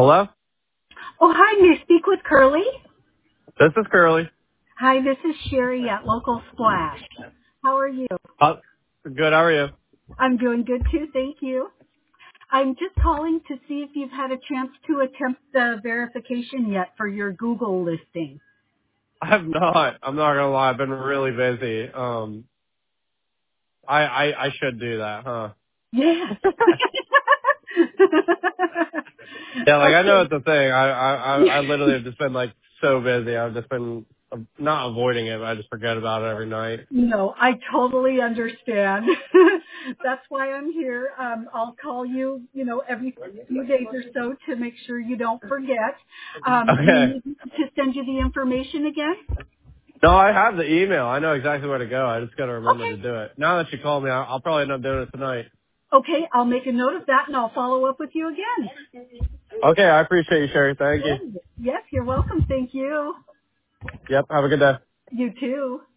Hello? Oh, hi. May I speak with Curly? This is Curly. Hi, this is Sherry at Local Splash. How are you? Good, how are you? I'm doing good too, thank you. I'm just calling to see if you've had a chance to attempt the verification yet for your Google listing. I'm not gonna lie, I've been really busy. I should do that, huh? Yes. Yeah, like I know Okay. it's a thing. I literally have just been like so busy. I've just been not avoiding it, but I just forget about it every night. No, I totally understand. That's why I'm here. I'll call you, every few days or so to make sure you don't forget. Do you Okay. need me to send you the information again? No, I have the email. I know exactly where to go. I just gotta remember Okay. to do it. Now that you called me, I'll probably end up doing it tonight. Okay, I'll make a note of that and I'll follow up with you again. Okay, I appreciate you, Sherry. Thank you. Yes, you're welcome. Thank you. Yep, have a good day. You too.